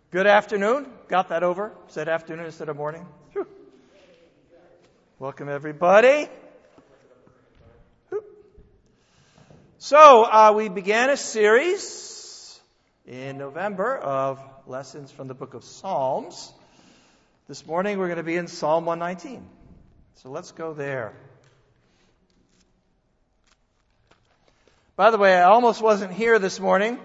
Good afternoon. Got that over? Said afternoon instead of morning. Whew. Welcome, everybody. Whew. So, we began a series in November of lessons from the book of Psalms. This morning we're going to be in Psalm 119. So let's go there. By the way, I almost wasn't here this morning.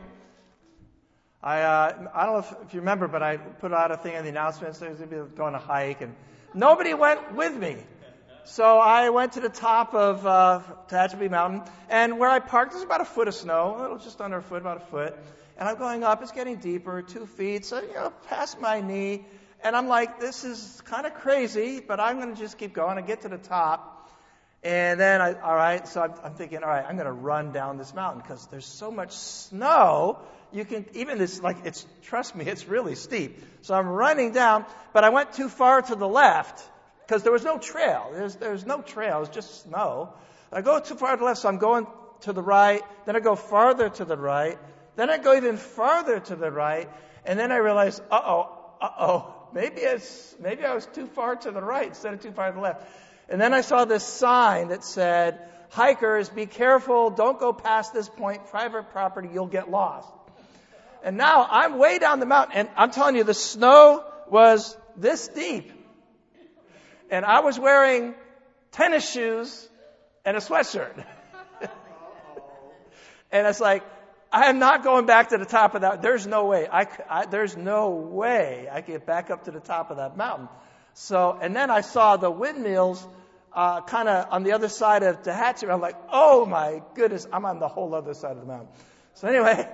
I don't know if you remember, but I put out a thing in the announcements. There's going to be going to hike, and nobody went with me. So I went to the top of Tehachapi Mountain, and where I parked, there's about a foot of snow, a little just under a foot, about a foot. And I'm going up. It's getting deeper, 2 feet, so past my knee. And I'm like, this is kind of crazy, but I'm going to just keep going. I get to the top, and then I'm thinking, all right, I'm going to run down this mountain because there's so much snow. You can, even this, trust me, it's really steep. So I'm running down, but I went too far to the left because there was no trail. There's no trail, it's just snow. I go too far to the left, so I'm going to the right, then I go farther to the right, then I go even farther to the right, and then I realize, maybe I was too far to the right instead of too far to the left. And then I saw this sign that said, hikers, be careful, don't go past this point, private property, you'll get lost. And now I'm way down the mountain, and I'm telling you, the snow was this deep. And I was wearing tennis shoes and a sweatshirt. And it's like, I am not going back to the top of that. There's no way. There's no way I can get back up to the top of that mountain. So, and then I saw the windmills kind of on the other side of Tehachapi. I'm like, oh my goodness, I'm on the whole other side of the mountain. So anyway,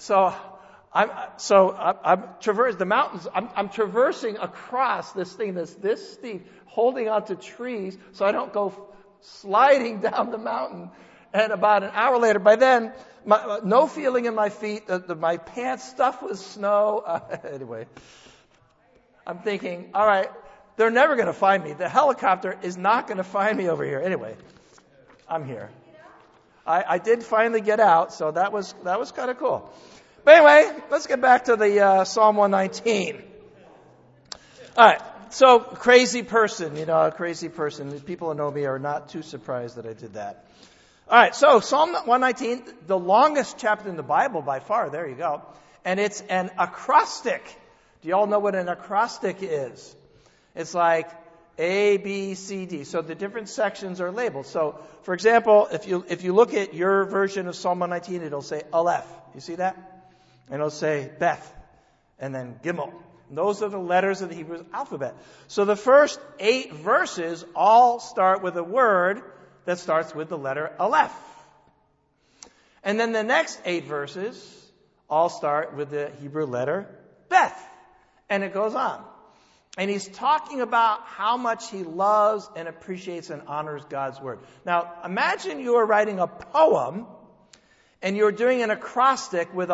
I'm traversing the mountains. I'm traversing across this thing that's this steep, holding onto trees so I don't go sliding down the mountain. And about an hour later, by then, no feeling in my feet. My pants stuffed with snow. Anyway, I'm thinking, all right, they're never going to find me. The helicopter is not going to find me over here. Anyway, I'm here. I did finally get out, so that was kind of cool. But anyway, let's get back to the Psalm 119. All right, so crazy person, a crazy person. People who know me are not too surprised that I did that. All right, so Psalm 119, the longest chapter in the Bible by far. There you go. And it's an acrostic. Do you all know what an acrostic is? It's like A, B, C, D. So the different sections are labeled. So, for example, if you look at your version of Psalm 119, it'll say Aleph. You see that? And it'll say Beth, and then Gimel. And those are the letters of the Hebrew alphabet. So the first 8 verses all start with a word that starts with the letter Aleph. And then the next 8 verses all start with the Hebrew letter Beth. And it goes on. And he's talking about how much he loves and appreciates and honors God's word. Now, imagine you are writing a poem and you're doing an acrostic with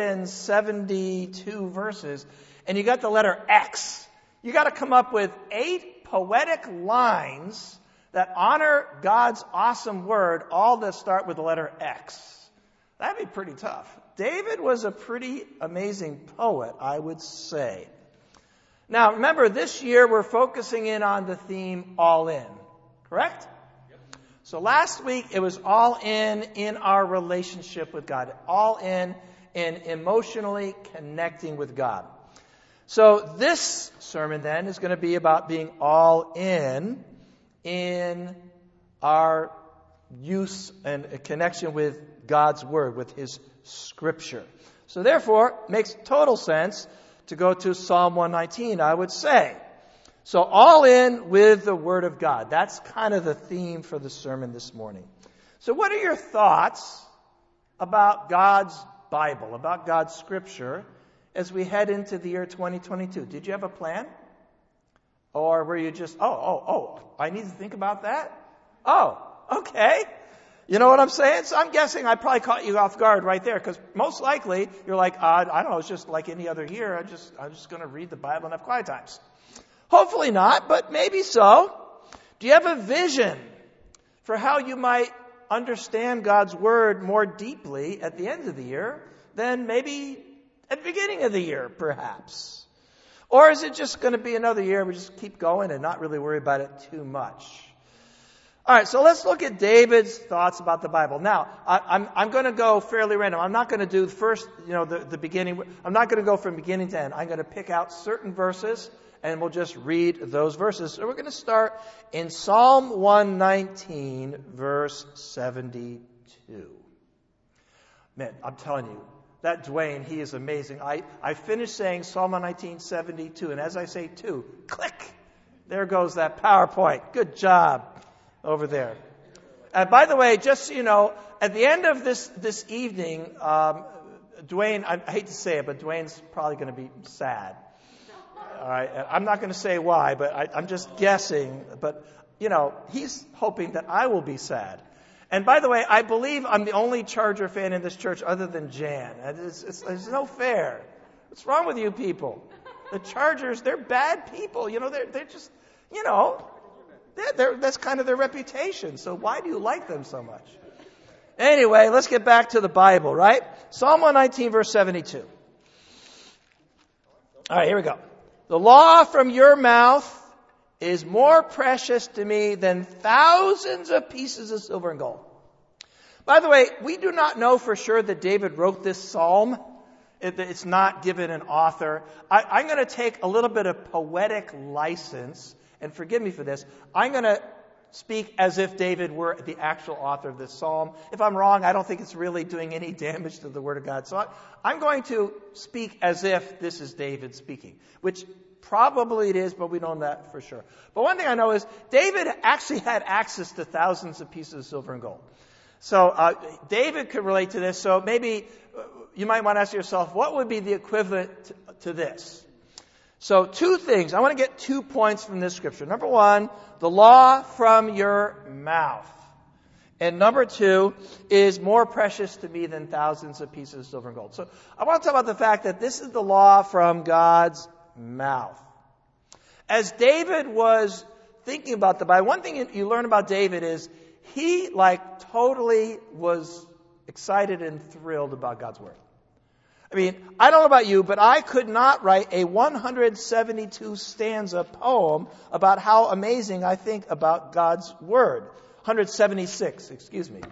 172 verses, and you got the letter X. You got to come up with 8 poetic lines that honor God's awesome word, all that start with the letter X. That'd be pretty tough. David was a pretty amazing poet, I would say. Now, remember, this year we're focusing in on the theme all in, correct? So last week it was all in our relationship with God, all in emotionally connecting with God. So this sermon then is going to be about being all in our use and connection with God's Word, with His Scripture. So therefore, it makes total sense to go to Psalm 119, I would say. So all in with the Word of God. That's kind of the theme for the sermon this morning. So what are your thoughts about God's Bible, about God's Scripture, as we head into the year 2022? Did you have a plan? Or were you just, I need to think about that? Oh, okay. You know what I'm saying? So I'm guessing I probably caught you off guard right there, because most likely you're like, I don't know, it's just like any other year. I'm just going to read the Bible and have quiet times. Hopefully not, but maybe so. Do you have a vision for how you might understand God's Word more deeply at the end of the year than maybe At the beginning of the year, perhaps. Or is it just going to be another year we just keep going and not really worry about it too much? All right, so let's look at David's thoughts about the Bible. Now, I'm going to go fairly random. I'm not going to do the beginning. I'm not going to go from beginning to end. I'm going to pick out certain verses, and we'll just read those verses. So we're going to start in Psalm 119, verse 72. Man, I'm telling you, that Dwayne, he is amazing. I finished saying Psalm 119, 72, and as I say 2, click, there goes that PowerPoint. Good job over there. And by the way, just so you know, at the end of this evening, Dwayne, I hate to say it, but Dwayne's probably going to be sad. All right, I'm not going to say why, but I'm just guessing. But, he's hoping that I will be sad. And by the way, I believe I'm the only Charger fan in this church other than Jan. It's no fair. What's wrong with you people? The Chargers, they're bad people. They're just, that's kind of their reputation. So why do you like them so much? Anyway, let's get back to the Bible, right? Psalm 119, verse 72. All right, here we go. The law from your mouth is more precious to me than thousands of pieces of silver and gold. By the way, we do not know for sure that David wrote this psalm. It's not given an author. I'm going to take a little bit of poetic license, and forgive me for this. I'm going to speak as if David were the actual author of this psalm. If I'm wrong, I don't think it's really doing any damage to the Word of God. So I'm going to speak as if this is David speaking, which probably it is, but we don't know that for sure. But one thing I know is David actually had access to thousands of pieces of silver and gold. So David could relate to this. So maybe you might want to ask yourself, what would be the equivalent to this? So 2 things. I want to get 2 points from this scripture. Number 1, the law from your mouth. And number 2 is more precious to me than thousands of pieces of silver and gold. So I want to talk about the fact that this is the law from God's mouth. As David was thinking about the Bible, one thing you learn about David is he totally was excited and thrilled about God's Word. I mean, I don't know about you, but I could not write a 172 stanza poem about how amazing I think about God's Word. 176, excuse me.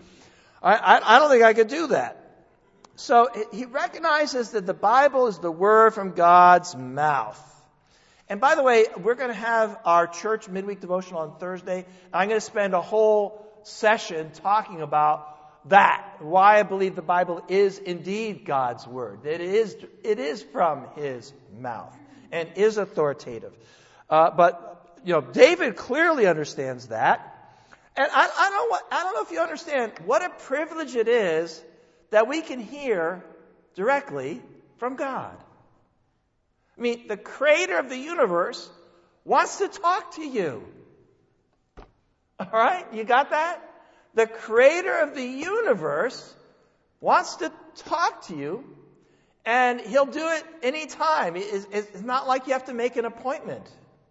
I don't think I could do that. So he recognizes that the Bible is the Word from God's mouth. And by the way, we're going to have our church midweek devotional on Thursday. I'm going to spend a whole session talking about that, why I believe the Bible is indeed God's Word. That it is from His mouth and is authoritative. But David clearly understands that. And I don't know if you understand what a privilege it is that we can hear directly from God. I mean, the creator of the universe wants to talk to you. All right? You got that? The creator of the universe wants to talk to you, and he'll do it anytime. It's not like you have to make an appointment.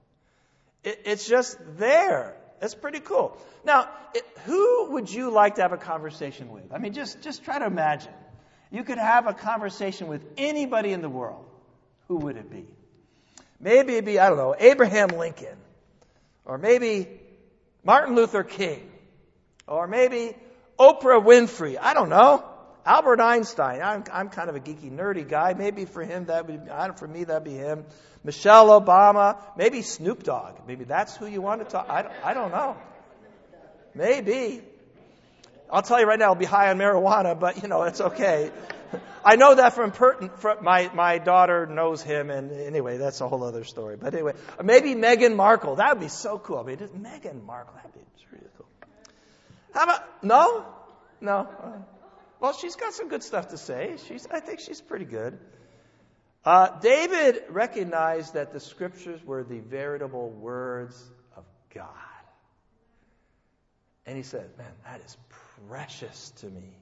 It's just there. That's pretty cool. Now, who would you like to have a conversation with? I mean, just try to imagine. You could have a conversation with anybody in the world. Who would it be? Maybe it'd be, I don't know, Abraham Lincoln. Or maybe Martin Luther King. Or maybe Oprah Winfrey. I don't know. Albert Einstein. I'm kind of a geeky, nerdy guy. Maybe for him for me that'd be him. Michelle Obama. Maybe Snoop Dogg. Maybe that's who you want to talk. I don't know. Maybe. I'll tell you right now, I'll be high on marijuana, but it's okay. I know that from my daughter knows him, and anyway, that's a whole other story. But anyway, maybe Meghan Markle. That would be so cool. I mean, Meghan Markle, that'd be really cool. How about, no? Well, she's got some good stuff to say. I think she's pretty good. David recognized that the scriptures were the veritable words of God. And he said, man, that is precious to me.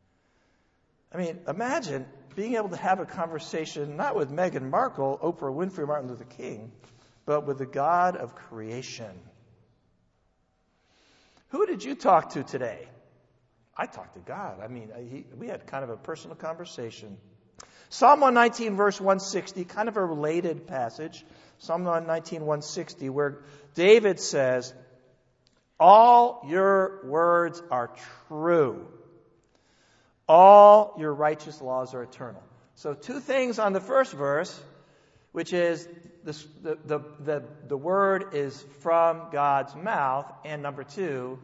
I mean, imagine being able to have a conversation not with Meghan Markle, Oprah Winfrey, Martin Luther King, but with the God of creation. Who did you talk to today? I talked to God. I mean, we had kind of a personal conversation. Psalm 119, verse 160, kind of a related passage. Psalm 119, 160, where David says, all your words are true. All your righteous laws are eternal. So two things on the first verse, which is the word is from God's mouth, and number two,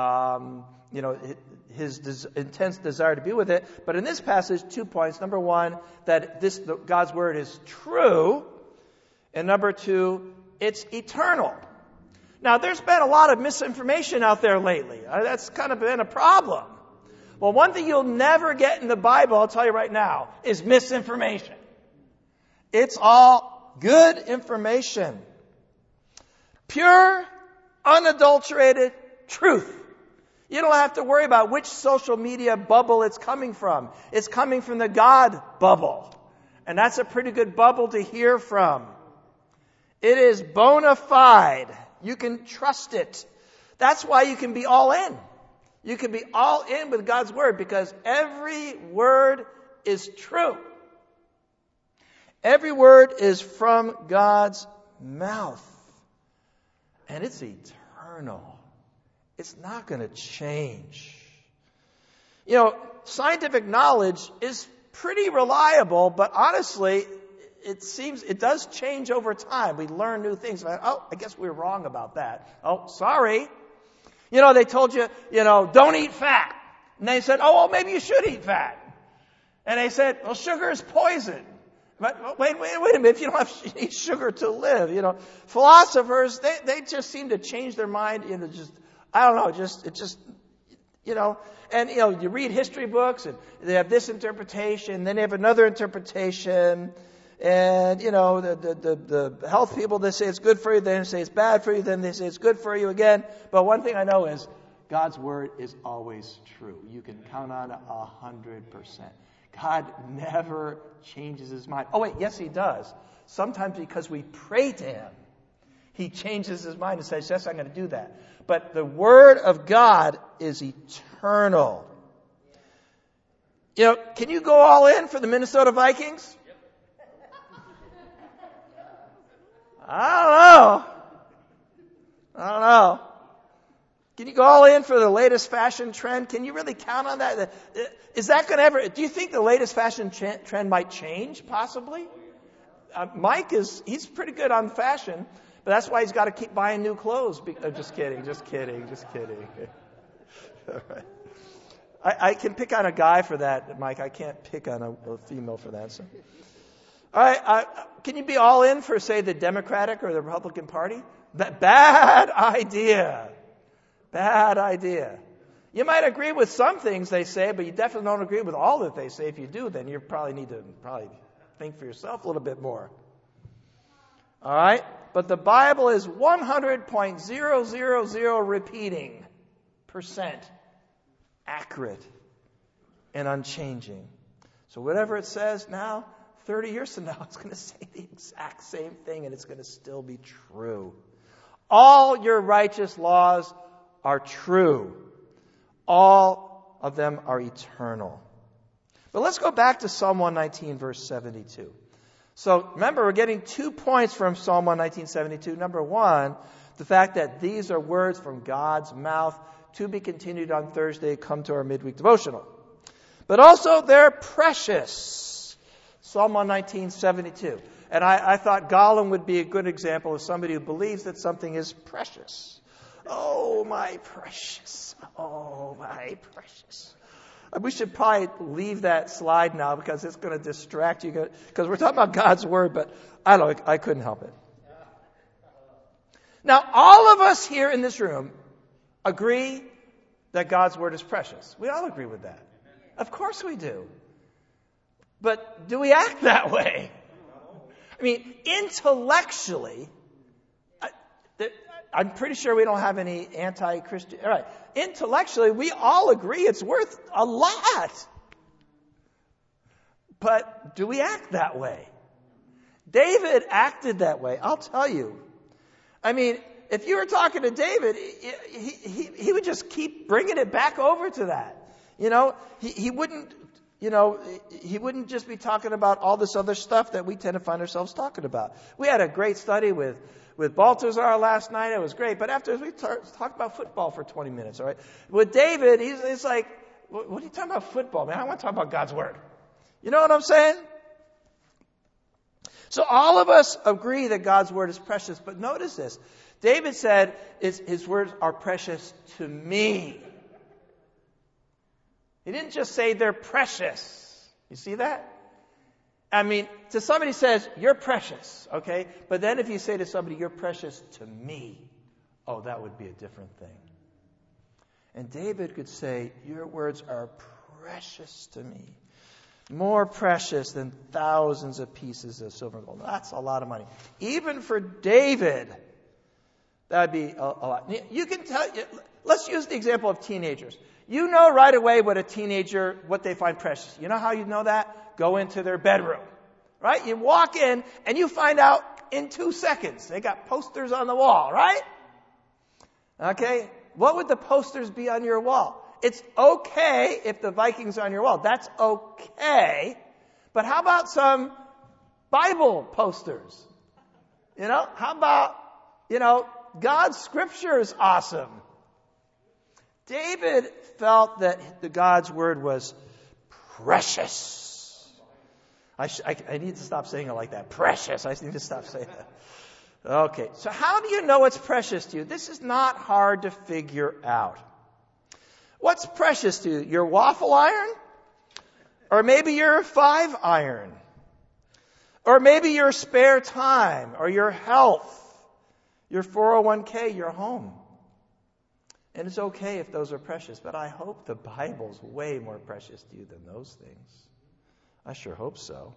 his intense desire to be with it. But in this passage, 2 points. Number one, that God's word is true, and number two, it's eternal. Now, there's been a lot of misinformation out there lately. That's kind of been a problem. Well, one thing you'll never get in the Bible, I'll tell you right now, is misinformation. It's all good information. Pure, unadulterated truth. You don't have to worry about which social media bubble it's coming from. It's coming from the God bubble. And that's a pretty good bubble to hear from. It is bona fide. You can trust it. That's why you can be all in. You can be all in with God's word because every word is true. Every word is from God's mouth. And it's eternal. It's not going to change. Scientific knowledge is pretty reliable, but honestly, it does change over time. We learn new things. I guess we were wrong about that. Oh, sorry. They told you, don't eat fat. And they said, maybe you should eat fat. And they said, well, sugar is poison. But wait a minute, if you don't have to eat sugar to live, philosophers, they just seem to change their mind into and you read history books and they have this interpretation, then they have another interpretation. And, the health people, they say it's good for you, then they say it's bad for you, then they say it's good for you again. But one thing I know is God's word is always true. You can count on it 100%. God never changes his mind. Oh, wait, yes, he does. Sometimes because we pray to him, he changes his mind and says, yes, I'm going to do that. But the word of God is eternal. Can you go all in for the Minnesota Vikings? I don't know. Can you go all in for the latest fashion trend? Can you really count on that? Is that going to ever, do you think the latest fashion trend might change, possibly? Mike he's pretty good on fashion, but that's why he's got to keep buying new clothes. Just kidding. All right. I can pick on a guy for that, Mike. I can't pick on a female for that. So. All right, can you be all in for, say, the Democratic or the Republican Party? Bad idea. Bad idea. You might agree with some things they say, but you definitely don't agree with all that they say. If you do, then you probably need to think for yourself a little bit more. All right? But the Bible is 100.000 repeating % accurate and unchanging. So whatever it says now, 30 years from now, it's going to say the exact same thing, and it's going to still be true. All your righteous laws are true. All of them are eternal. But let's go back to Psalm 119, verse 72. So remember, we're getting 2 points from Psalm 119, 72. Number one, the fact that these are words from God's mouth, to be continued on Thursday. Come to our midweek devotional. But also, they're precious. Psalm 119, 72. And I thought Gollum would be a good example of somebody who believes that something is precious. Oh, my precious. Oh, my precious. We should probably leave that slide now because it's going to distract you. Because we're talking about God's Word, but I couldn't help it. Now, all of us here in this room agree that God's Word is precious. We all agree with that. Of course we do. But do we act that way? I mean, intellectually, I'm pretty sure we don't have any anti-Christian. All right. Intellectually, we all agree it's worth a lot. But do we act that way? David acted that way. I'll tell you. I mean, if you were talking to David, he would just keep bringing it back over to that. You know, he wouldn't he wouldn't just be talking about all this other stuff that we tend to find ourselves talking about. We had a great study with Balthazar last night. It was great. But afterwards, we talked about football for 20 minutes, all right? With David, he's like, what are you talking about football, man? I want to talk about God's Word. You know what I'm saying? So all of us agree that God's Word is precious. But notice this. David said, his words are precious to me. He didn't just say they're precious. You see that? I mean, to somebody says, you're precious, okay? But then if you say to somebody, you're precious to me, oh, that would be a different thing. And David could say, your words are precious to me. More precious than thousands of pieces of silver and gold. That's a lot of money. Even for David, that'd be a lot. You can tell, let's use the example of teenagers. You know right away what they find precious. You know how you know that? Go into their bedroom, right? You walk in and you find out in 2 seconds. They got posters on the wall, right? Okay? What would the posters be on your wall? It's okay if the Vikings are on your wall. That's okay. But how about some Bible posters? How about, God's Scripture is awesome. David felt that God's Word was precious. I need to stop saying it like that. Precious. I need to stop saying that. Okay. So how do you know it's precious to you? This is not hard to figure out. What's precious to you? Your waffle iron? Or maybe your 5-iron? Or maybe your spare time? Or your health? Your 401k? Your home? And it's okay if those are precious, but I hope the Bible's way more precious to you than those things. I sure hope so.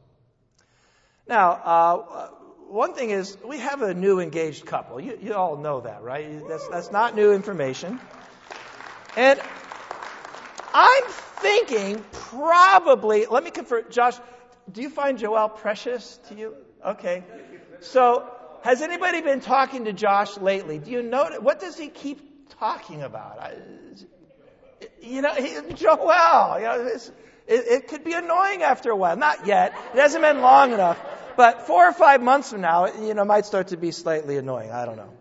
Now, one thing is, we have a new engaged couple. You all know that, right? That's not new information. And I'm thinking probably, let me confirm, Josh, do you find Joel precious to you? Okay. So, has anybody been talking to Josh lately? Do you know, what does he keep talking about? Joel, it could be annoying after a while. Not yet. It hasn't been long enough. But 4 or 5 months from now, might start to be slightly annoying. I don't know.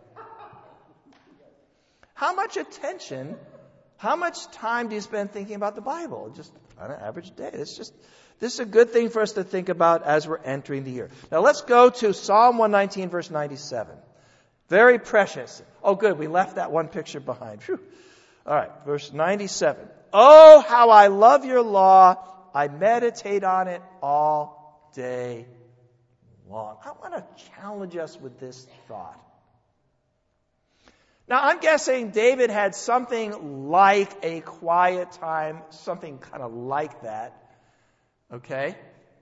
How much attention, how much time do you spend thinking about the Bible? Just on an average day. This is a good thing for us to think about as we're entering the year. Now let's go to Psalm 119, verse 97. Very precious. Oh, good. We left that one picture behind. Whew. All right. Verse 97. Oh, how I love your law. I meditate on it all day long. I want to challenge us with this thought. Now, I'm guessing David had something like a quiet time, something kind of like that. Okay?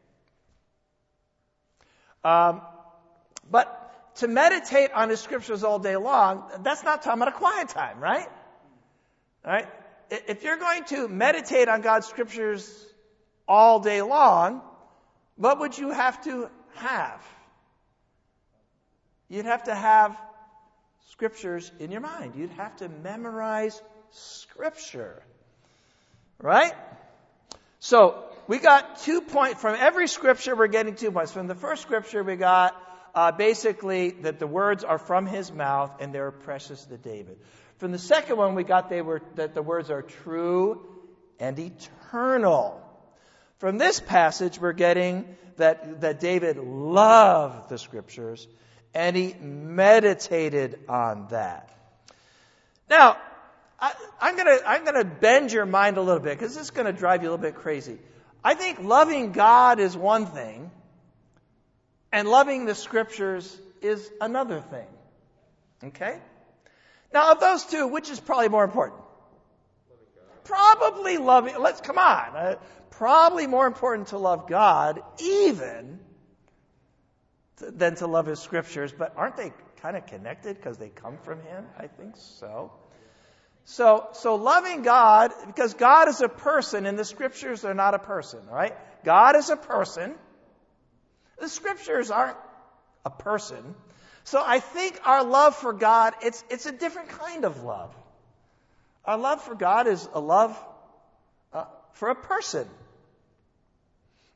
But to meditate on his scriptures all day long, that's not talking about a quiet time, right? All right? If you're going to meditate on God's scriptures all day long, what would you have to have? You'd have to have scriptures in your mind. You'd have to memorize scripture. Right? So, we got 2 points. From every scripture, we're getting 2 points. From the first scripture, we got basically that the words are from his mouth and they're precious to David. From the second one, we got that the words are true and eternal. From this passage, we're getting that David loved the scriptures and he meditated on that. Now, I'm gonna bend your mind a little bit because this is gonna drive you a little bit crazy. I think loving God is one thing, and loving the scriptures is another thing. Okay? Now, of those two, which is probably more important? Probably loving. Come on. Probably more important to love God even than to love his scriptures. But aren't they kind of connected because they come from him? I think so. So loving God, because God is a person and the scriptures are not a person, all right? God is a person. The scriptures aren't a person. So I think our love for God, it's a different kind of love. Our love for God is a love for a person.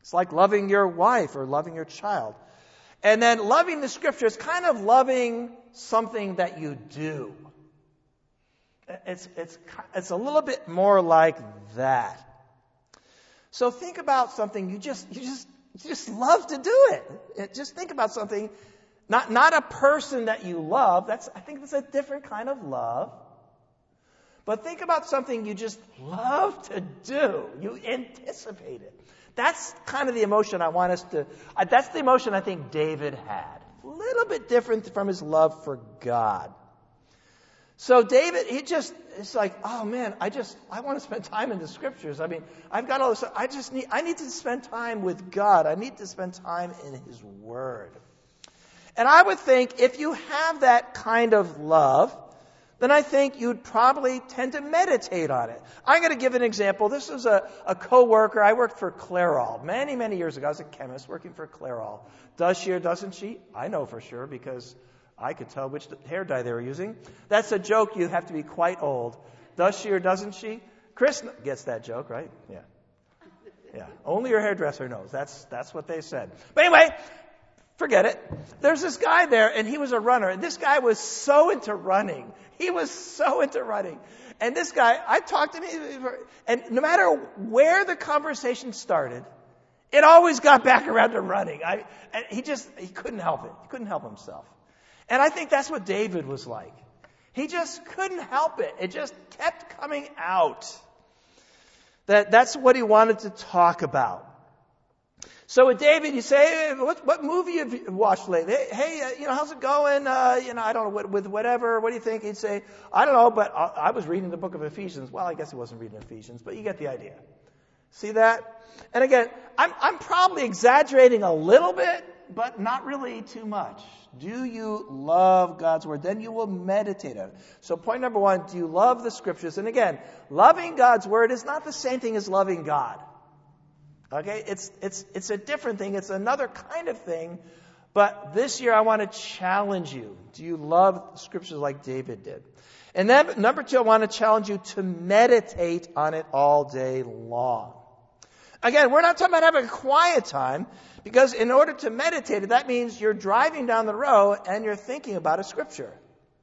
It's like loving your wife or loving your child. And then loving the Scripture is kind of loving something that you do. It's a little bit more like that. So think about something you just love to do it. Just think about something, not a person that you love. I think that's a different kind of love. But think about something you just love to do. You anticipate it. That's kind of the emotion that's the emotion I think David had. A little bit different from his love for God. So David, it's like, oh man, I want to spend time in the Scriptures. I mean, I've got all this, I need to spend time with God. I need to spend time in His Word. And I would think if you have that kind of love, then I think you'd probably tend to meditate on it. I'm going to give an example. This is a co-worker. I worked for Clairol many, many years ago. I was a chemist working for Clairol. Does she or doesn't she? I know for sure because I could tell which hair dye they were using. That's a joke. You have to be quite old. Does she or doesn't she? Chris gets that joke, right? Yeah. Only your hairdresser knows. That's what they said. But anyway, forget it. There's this guy there, and he was a runner. And this guy was so into running. And this guy, I talked to him, and no matter where the conversation started, it always got back around to running. He couldn't help it. He couldn't help himself. And I think that's what David was like. He just couldn't help it. It just kept coming out. That's what he wanted to talk about. So with David, you say, hey, what movie have you watched lately? Hey, how's it going? I don't know, with whatever. What do you think? He'd say, I don't know, but I was reading the book of Ephesians. Well, I guess he wasn't reading Ephesians, but you get the idea. See that? And again, I'm probably exaggerating a little bit, but not really too much. Do you love God's Word? Then you will meditate on it. So point number one, do you love the Scriptures? And again, loving God's Word is not the same thing as loving God. Okay, it's a different thing. It's another kind of thing. But this year I want to challenge you. Do you love the Scriptures like David did? And then number two, I want to challenge you to meditate on it all day long. Again, we're not talking about having a quiet time, because in order to meditate, that means you're driving down the road and you're thinking about a Scripture.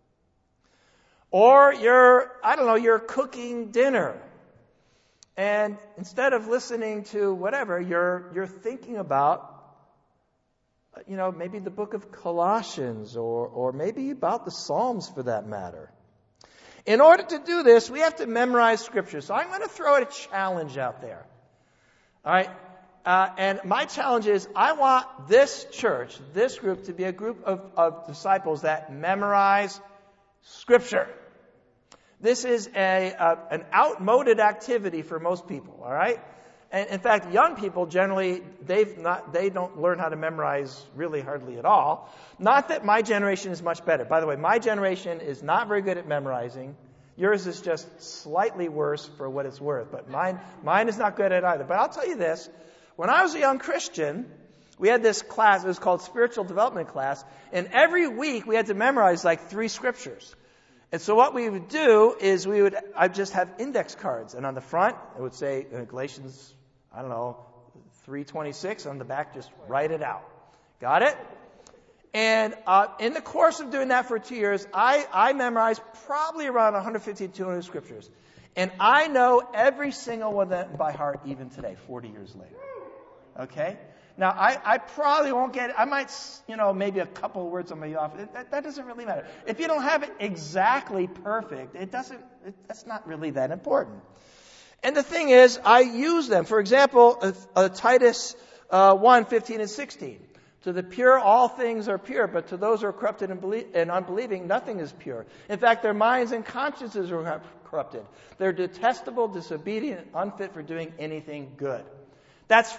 Or you're cooking dinner. And instead of listening to whatever, you're thinking about, maybe the book of Colossians or maybe about the Psalms for that matter. In order to do this, we have to memorize Scripture. So I'm going to throw a challenge out there. All right? And my challenge is I want this church, this group, to be a group of disciples that memorize Scripture. This is an outmoded activity for most people, all right? And in fact, young people generally, they don't learn how to memorize really hardly at all. Not that my generation is much better. By the way, my generation is not very good at memorizing. Yours is just slightly worse for what it's worth. But mine is not good at either. But I'll tell you this. When I was a young Christian, we had this class. It was called Spiritual Development Class. And every week we had to memorize like 3 scriptures. And so what we would do is I'd just have index cards. And on the front, it would say Galatians, 3:26. On the back, just write it out. Got it? And in the course of doing that for 2 years, I memorized probably around 150 to 200 scriptures. And I know every single one of them by heart even today, 40 years later. Okay? Now, I probably won't get it. I might, maybe a couple of words on my off. That doesn't really matter. If you don't have it exactly perfect, that's not really that important. And the thing is, I use them. For example, Titus 1:15 and 16. To the pure, all things are pure, but to those who are corrupted and unbelieving, nothing is pure. In fact, their minds and consciences are corrupted. They're detestable, disobedient, unfit for doing anything good. That's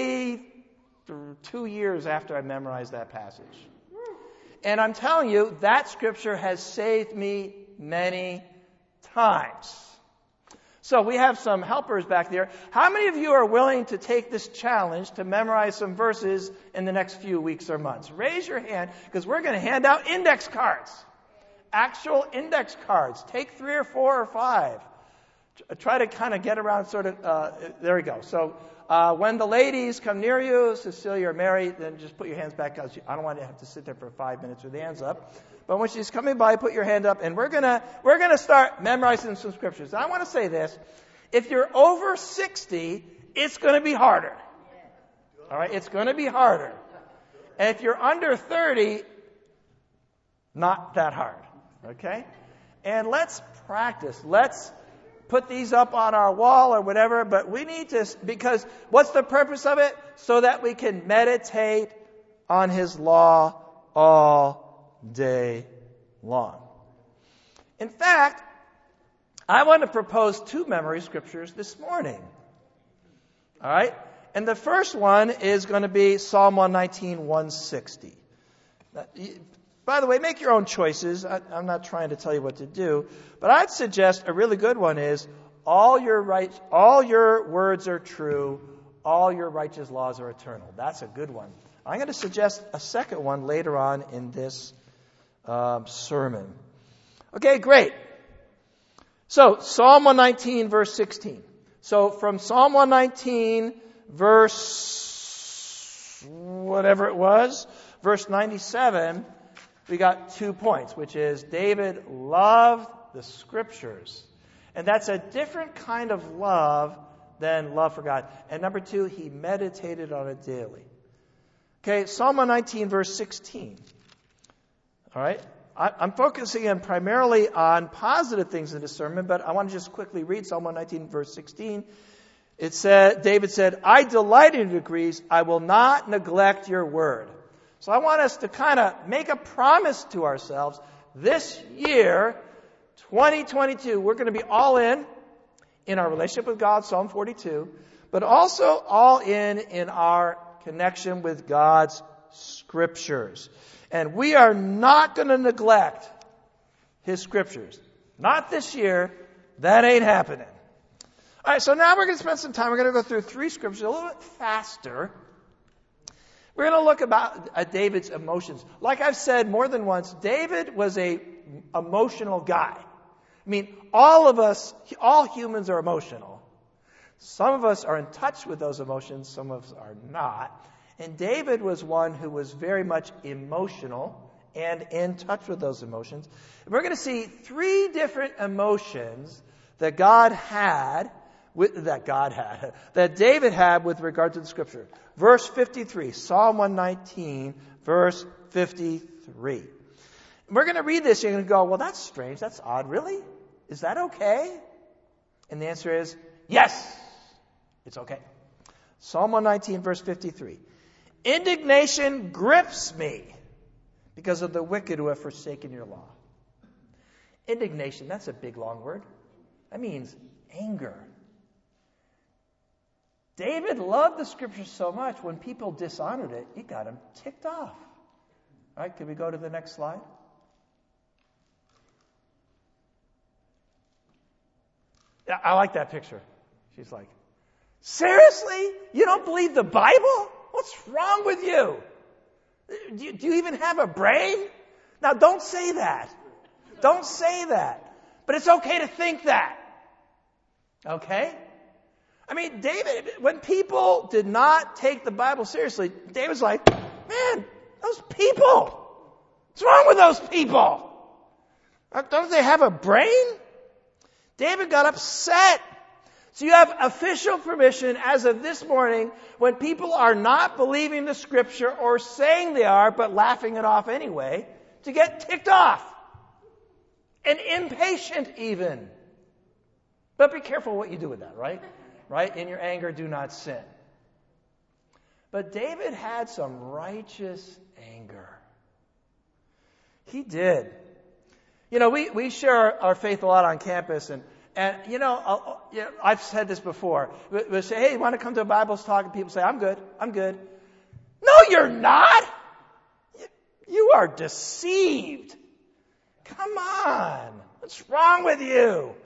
42 years after I memorized that passage. And I'm telling you, that scripture has saved me many times. So we have some helpers back there. How many of you are willing to take this challenge to memorize some verses in the next few weeks or months? Raise your hand, because we're going to hand out index cards. Actual index cards. Take 3 or 4 or 5. try to kind of get around sort of, there we go. So when the ladies come near you, Cecilia or Mary, then just put your hands back out. I don't want to have to sit there for 5 minutes with the hands up. But when she's coming by, put your hand up, and we're gonna start memorizing some scriptures. And I want to say this: if you're over 60, it's going to be harder. All right, it's going to be harder. And if you're under 30, not that hard. Okay, and let's practice. Let's put these up on our wall or whatever. But we need to, because what's the purpose of it? So that we can meditate on His law all day long. In fact, I want to propose 2 memory scriptures this morning. All right? And the first one is going to be Psalm 119, 160. By the way, make your own choices. I'm not trying to tell you what to do. But I'd suggest a really good one is, all your words are true, all your righteous laws are eternal. That's a good one. I'm going to suggest a second one later on in this sermon. Okay, great. So, Psalm 119, verse 16. So, from Psalm 119, verse whatever it was, verse 97, we got 2 points, which is David loved the Scriptures. And that's a different kind of love than love for God. And number 2, he meditated on it daily. Okay, Psalm 119, verse 16. All right? I'm focusing in primarily on positive things in this sermon, but I want to just quickly read Psalm 119, verse 16. It said, David said, I delight in your decrees, I will not neglect your word. So I want us to kind of make a promise to ourselves. This year, 2022, we're going to be all in our relationship with God, Psalm 42, but also all in our connection with God's Scriptures. And we are not going to neglect His Scriptures. Not this year. That ain't happening. All right, so now we're going to spend some time. We're going to go through 3 Scriptures a little bit faster. We're going to look at David's emotions. Like I've said more than once, David was a emotional guy. I mean, all of us, all humans are emotional. Some of us are in touch with those emotions, some of us are not. And David was one who was very much emotional and in touch with those emotions. And we're going to see 3 different emotions that that David had with regard to the Scripture. Verse 53, Psalm 119, verse 53. We're going to read this, you're going to go, well, that's strange, that's odd. Really? Is that okay? And the answer is, yes, it's okay. Psalm 119, verse 53. Indignation grips me because of the wicked who have forsaken your law. Indignation, that's a big, long word. That means anger. David loved the Scriptures so much, when people dishonored it, it got him ticked off. All right, can we go to the next slide? Yeah, I like that picture. She's like, seriously? You don't believe the Bible? What's wrong with you? Do you even have a brain? Now, don't say that. Don't say that. But it's okay to think that. Okay? I mean, David, when people did not take the Bible seriously, David's like, man, those people. What's wrong with those people? Don't they have a brain? David got upset. So you have official permission as of this morning, when people are not believing the Scripture or saying they are, but laughing it off anyway, to get ticked off. And impatient even. But be careful what you do with that, right? Right? In your anger, do not sin. But David had some righteous anger. He did. You know, we share our faith a lot on campus, and I've said this before. We say, hey, you want to come to a Bible talk? And people say, I'm good. No, you're not. You are deceived. Come on. What's wrong with you?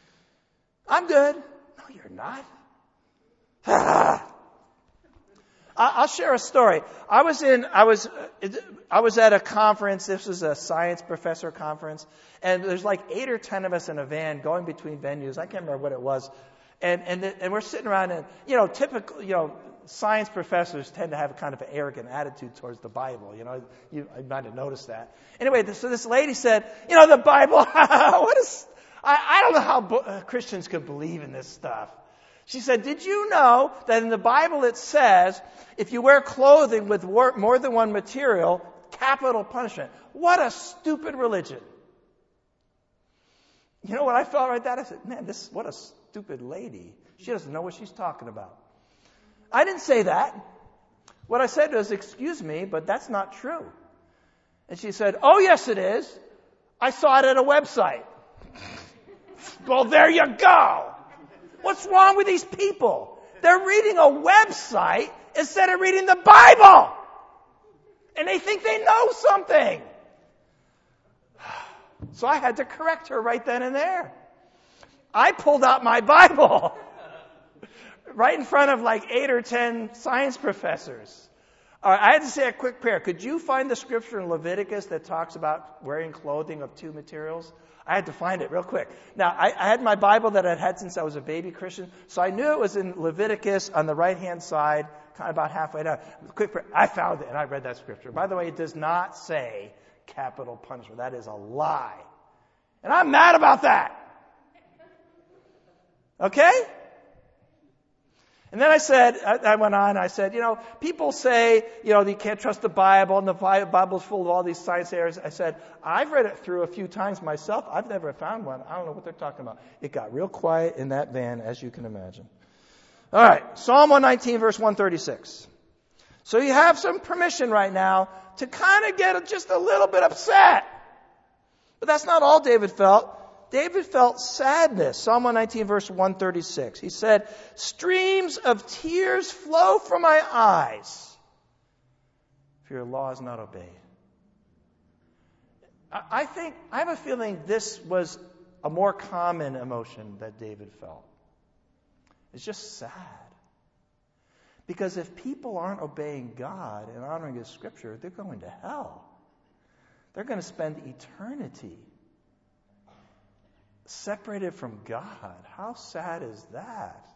I'm good. No, you're not. I'll share a story. I was at a conference. This was a science professor conference, and there's like 8 or 10 of us in a van going between venues. I can't remember what it was, and we're sitting around, and typical, science professors tend to have kind of an arrogant attitude towards the Bible. You might have noticed that. Anyway, so this lady said, the Bible. I don't know how Christians could believe in this stuff. She said, did you know that in the Bible it says, if you wear clothing with more than one material, capital punishment? What a stupid religion. You know what I felt right there? I said, man, what a stupid lady. She doesn't know what she's talking about. I didn't say that. What I said was, excuse me, but that's not true. And she said, oh, yes, it is. I saw it at a website. Well, there you go. What's wrong with these people? They're reading a website instead of reading the Bible. And they think they know something. So I had to correct her right then and there. I pulled out my Bible right in front of like 8 or 10 science professors. All right, I had to say a quick prayer. Could you find the scripture in Leviticus that talks about wearing clothing of 2 materials? I had to find it real quick. Now, I had my Bible that I'd had since I was a baby Christian, so I knew it was in Leviticus on the right-hand side, kind of about halfway down. Quick prayer. I found it, and I read that scripture. By the way, it does not say capital punishment. That is a lie. And I'm mad about that. Okay? And then I went on, I said, people say, you can't trust the Bible, and the Bible's full of all these science errors. I said, I've read it through a few times myself. I've never found one. I don't know what they're talking about. It got real quiet in that van, as you can imagine. All right, Psalm 119, verse 136. So you have some permission right now to kind of get just a little bit upset. But that's not all David felt. David felt sadness. Psalm 119, verse 136. He said, streams of tears flow from my eyes, for your law is not obeyed. I have a feeling this was a more common emotion that David felt. It's just sad. Because if people aren't obeying God and honoring His Scripture, they're going to hell. They're going to spend eternity separated from God. How sad is that?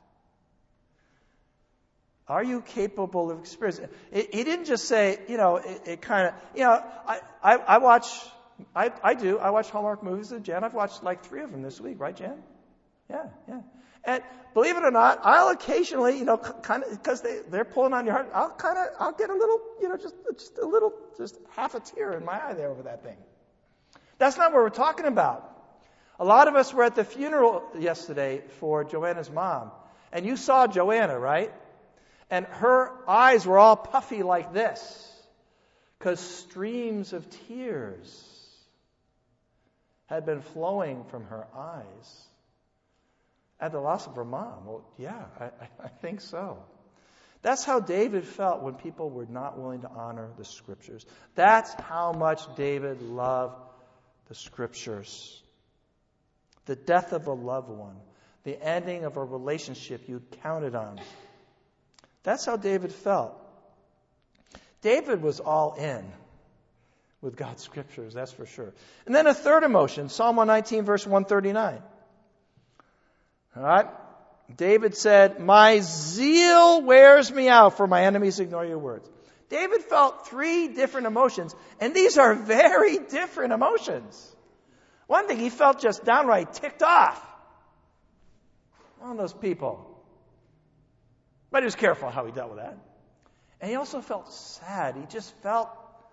Are you capable of experiencing it? He didn't just say, it kind of, I watch Hallmark movies with Jen. I've watched like 3 of them this week, right, Jen? Yeah. And believe it or not, I'll occasionally, kind of, because they're pulling on your heart, I'll get a little, just half a tear in my eye there over that thing. That's not what we're talking about. A lot of us were at the funeral yesterday for Joanna's mom. And you saw Joanna, right? And her eyes were all puffy like this, because streams of tears had been flowing from her eyes at the loss of her mom. Well, yeah, I think so. That's how David felt when people were not willing to honor the Scriptures. That's how much David loved the Scriptures. The death of a loved one, the ending of a relationship you'd counted on. That's how David felt. David was all in with God's Scriptures, that's for sure. And then a third emotion, Psalm 119, verse 139. All right? David said, my zeal wears me out, for my enemies ignore your words. David felt 3 different emotions, and these are very different emotions. One thing, he felt just downright ticked off on those people. But he was careful how he dealt with that. And he also felt sad. He just felt,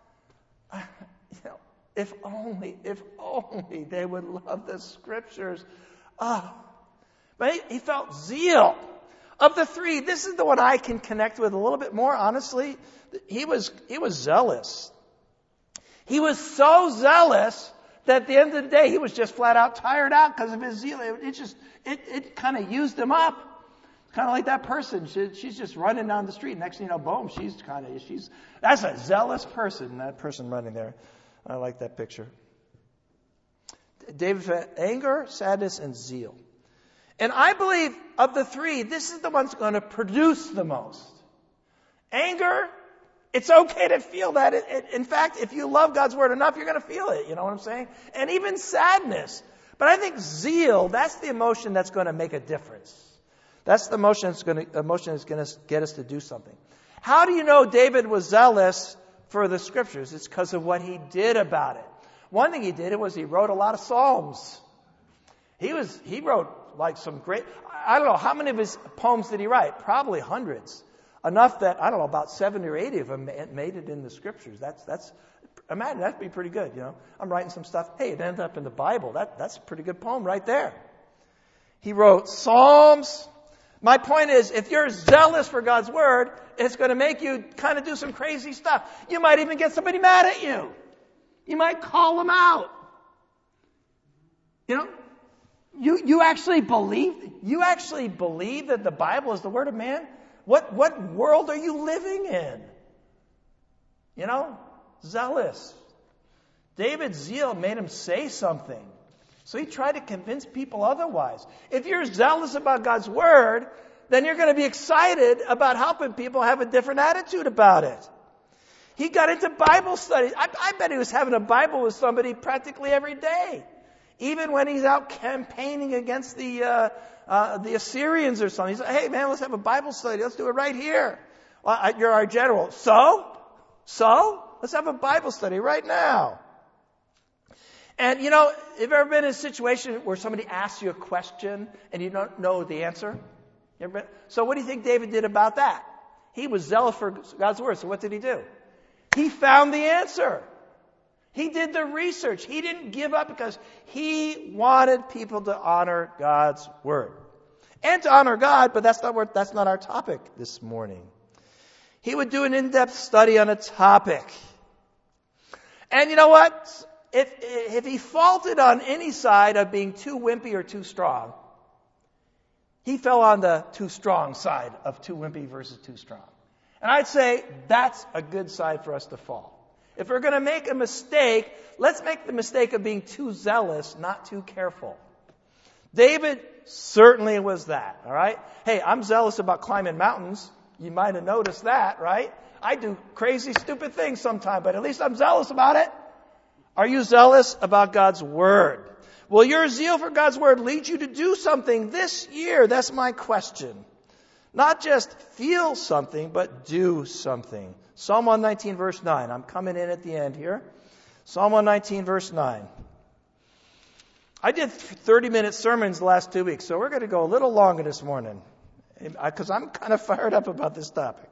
if only they would love the Scriptures. But he felt zeal. Of the 3, this is the one I can connect with a little bit more, honestly. He was zealous. He was so zealous that at the end of the day, he was just flat out tired out because of his zeal. It kind of used him up. Kind of like that person. She's just running down the street. Next thing you know, boom, that's a zealous person, that person running there. I like that picture. David felt anger, sadness, and zeal. And I believe of the 3, this is the one that's going to produce the most. Anger, it's okay to feel that. In fact, if you love God's word enough, you're going to feel it. You know what I'm saying? And even sadness. But I think zeal, that's the emotion that's going to make a difference. That's the emotion that's going to get us to do something. How do you know David was zealous for the scriptures? It's because of what he did about it. One thing he did was he wrote a lot of psalms. He wrote like some great, I don't know, how many of his poems did he write? Probably hundreds. Enough that, I don't know, about 70 or 80 of them made it in the scriptures. Imagine, that'd be pretty good, you know. I'm writing some stuff. Hey, it ended up in the Bible. That's a pretty good poem right there. He wrote psalms. My point is, if you're zealous for God's word, it's going to make you kind of do some crazy stuff. You might even get somebody mad at you. You might call them out. You know, you actually believe that the Bible is the word of man? What world are you living in? You know, zealous. David's zeal made him say something. So he tried to convince people otherwise. If you're zealous about God's word, then you're going to be excited about helping people have a different attitude about it. He got into Bible studies. I bet he was having a Bible with somebody practically every day. Even when he's out campaigning against the Assyrians or something. He's like, hey man, let's have a Bible study. Let's do it right here. Well, you're our general. So? Let's have a Bible study right now. And you know, have you ever been in a situation where somebody asks you a question and you don't know the answer? So what do you think David did about that? He was zealous for God's word. So what did he do? He found the answer. He did the research. He didn't give up because he wanted people to honor God's word. And to honor God, but that's not our topic this morning. He would do an in-depth study on a topic. And you know what? If he faulted on any side of being too wimpy or too strong, he fell on the too strong side of too wimpy versus too strong. And I'd say that's a good side for us to fall. If we're going to make a mistake, let's make the mistake of being too zealous, not too careful. David certainly was that, all right? Hey, I'm zealous about climbing mountains. You might have noticed that, right? I do crazy, stupid things sometimes, but at least I'm zealous about it. Are you zealous about God's word? Will your zeal for God's word lead you to do something this year? That's my question. Not just feel something, but do something. Psalm 119, verse 9. I'm coming in at the end here. Psalm 119, verse 9. I did 30-minute sermons the last 2 weeks, so we're going to go a little longer this morning because I'm kind of fired up about this topic.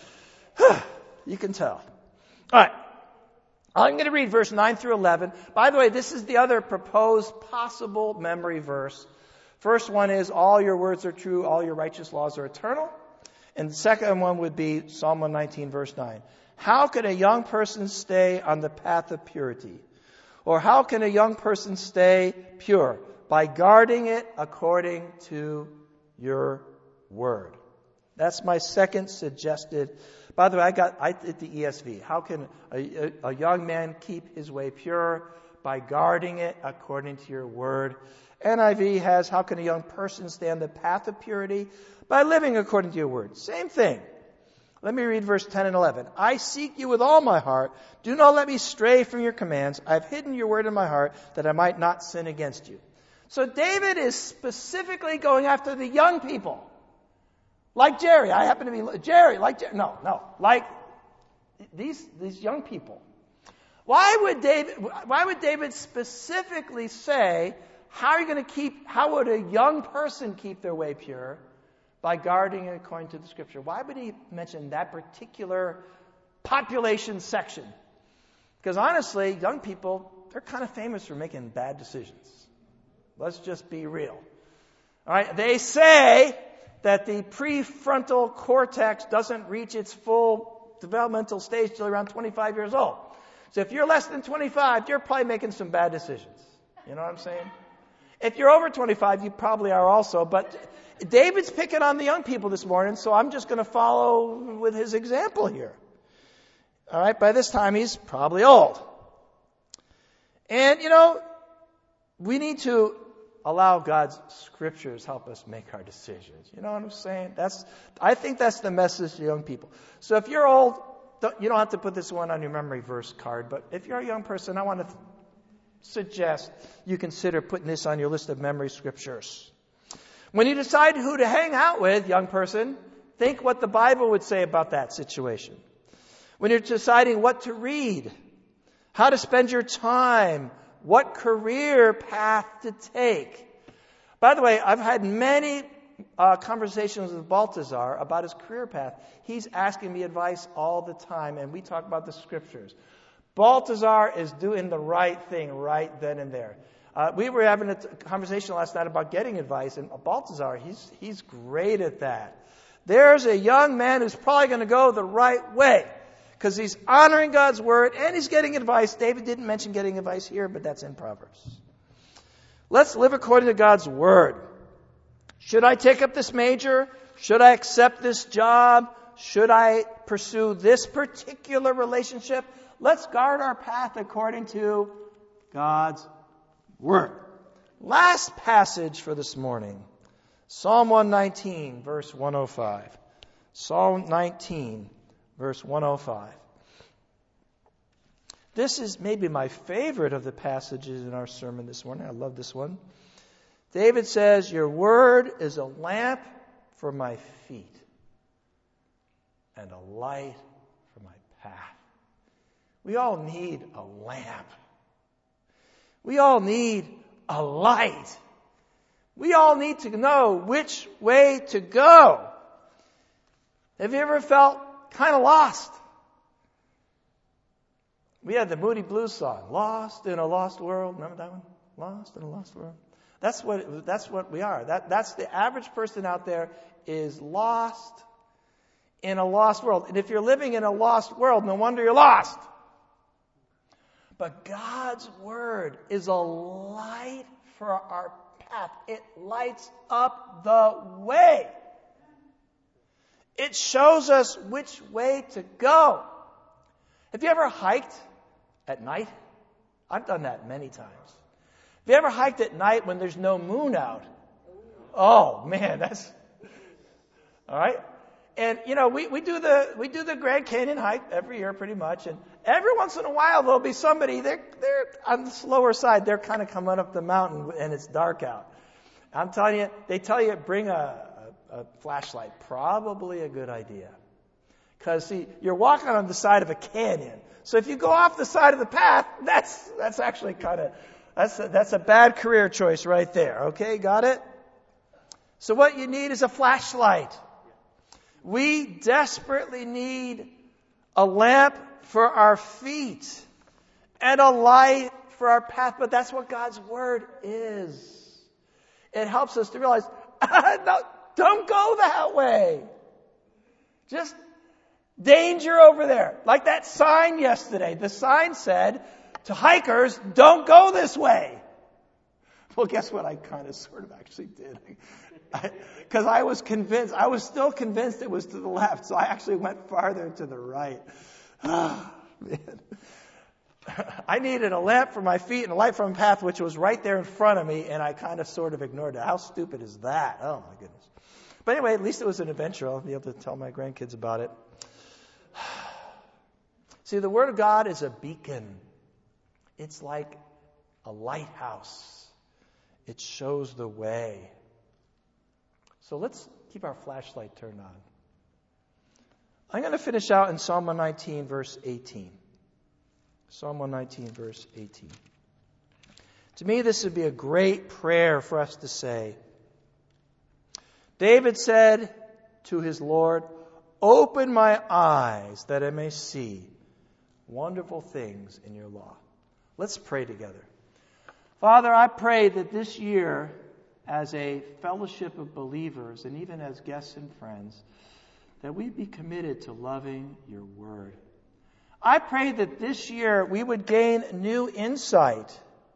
You can tell. All right. I'm going to read verse 9 through 11. By the way, this is the other proposed possible memory verse. First one is, all your words are true, all your righteous laws are eternal. And the second one would be Psalm 119, verse 9. How can a young person stay on the path of purity? Or how can a young person stay pure? By guarding it according to your word. That's my second suggested. By the way, I did the ESV. How can a young man keep his way pure? By guarding it according to your word. NIV has, how can a young person stay on the path of purity? By living according to your word. Same thing. Let me read verse 10 and 11. I seek you with all my heart. Do not let me stray from your commands. I have hidden your word in my heart that I might not sin against you. So David is specifically going after the young people. Like Jerry. I happen to be Jerry. Like Jerry. No. Like these young people. Why would David specifically say, how would a young person keep their way pure? By guarding it according to the scripture. Why would he mention that particular population section? Because honestly, young people, they're kind of famous for making bad decisions. Let's just be real. All right, they say that the prefrontal cortex doesn't reach its full developmental stage till around 25 years old. So if you're less than 25, you're probably making some bad decisions. You know what I'm saying? If you're over 25, you probably are also, but David's picking on the young people this morning, so I'm just going to follow with his example here. All right, by this time he's probably old. And, we need to allow God's scriptures help us make our decisions. You know what I'm saying? I think that's the message to young people. So if you're old, you don't have to put this one on your memory verse card, but if you're a young person, I want to suggest you consider putting this on your list of memory scriptures. When you decide who to hang out with, young person, think what the Bible would say about that situation. When you're deciding what to read, how to spend your time, what career path to take. By the way, I've had many conversations with Baltazar about his career path. He's asking me advice all the time, and we talk about the scriptures. Baltazar is doing the right thing right then and there. We were having a conversation last night about getting advice, and Baltazar, he's great at that. There's a young man who's probably going to go the right way because he's honoring God's word and he's getting advice. David didn't mention getting advice here, but that's in Proverbs. Let's live according to God's word. Should I take up this major? Should I accept this job? Should I pursue this particular relationship? Let's guard our path according to God's word. Last passage for this morning. Psalm 119, verse 105. Psalm 19, verse 105. This is maybe my favorite of the passages in our sermon this morning. I love this one. David says, your word is a lamp for my feet and a light for my path. We all need a lamp. We all need a light. We all need to know which way to go. Have you ever felt kind of lost? We had the Moody Blues song, Lost in a Lost World. Remember that one? Lost in a Lost World. That's what we are. That's the average person out there is lost in a lost world. And if you're living in a lost world, no wonder you're lost. But God's word is a light for our path. It lights up the way. It shows us which way to go. Have you ever hiked at night? I've done that many times. Have you ever hiked at night when there's no moon out? Oh man, that's all right. And you know, we do the Grand Canyon hike every year pretty much, and every once in a while there'll be somebody they're on the slower side. They're kind of coming up the mountain and it's dark out. I'm telling you, they tell you bring a flashlight. Probably a good idea. Because see, you're walking on the side of a canyon. So if you go off the side of the path, that's actually that's a bad career choice right there. Okay, got it? So what you need is a flashlight. We desperately need a lamp for our feet and a light for our path. But that's what God's word is. It helps us to realize, no, don't go that way. Just danger over there. Like that sign yesterday. The sign said to hikers, don't go this way. Well, guess what? I kind of sort of actually did. Because I was still convinced it was to the left. So I actually went farther to the right. Ah, man. I needed a lamp for my feet and a light for my path, which was right there in front of me, and I kind of sort of ignored it. How stupid is that? Oh, my goodness. But anyway, at least it was an adventure. I'll be able to tell my grandkids about it. See, the Word of God is a beacon. It's like a lighthouse. It shows the way. So let's keep our flashlight turned on. I'm going to finish out in Psalm 119, verse 18. Psalm 119, verse 18. To me, this would be a great prayer for us to say. David said to his Lord, open my eyes that I may see wonderful things in your law. Let's pray together. Father, I pray that this year, as a fellowship of believers, and even as guests and friends, that we be committed to loving your word. I pray that this year we would gain new insight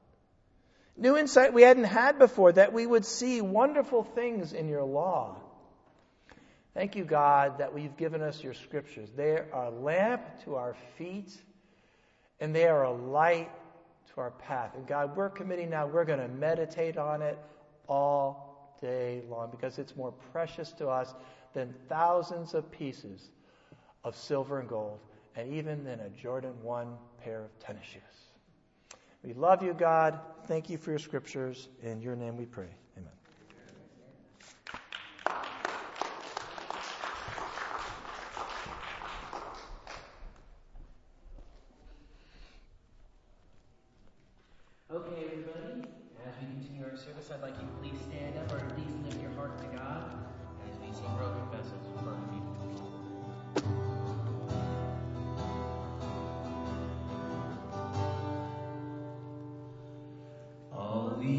we hadn't had before, that we would see wonderful things in your law. Thank you, God, that you've given us your scriptures. They are a lamp to our feet, and they are a light to our path. And God, we're committing now, we're going to meditate on it all day long because it's more precious to us than thousands of pieces of silver and gold, and even than a Jordan 1 pair of tennis shoes. We love you, God. Thank you for your scriptures. In your name we pray. Amen. Okay, everybody, as we continue our service, I'd like you to please stand up.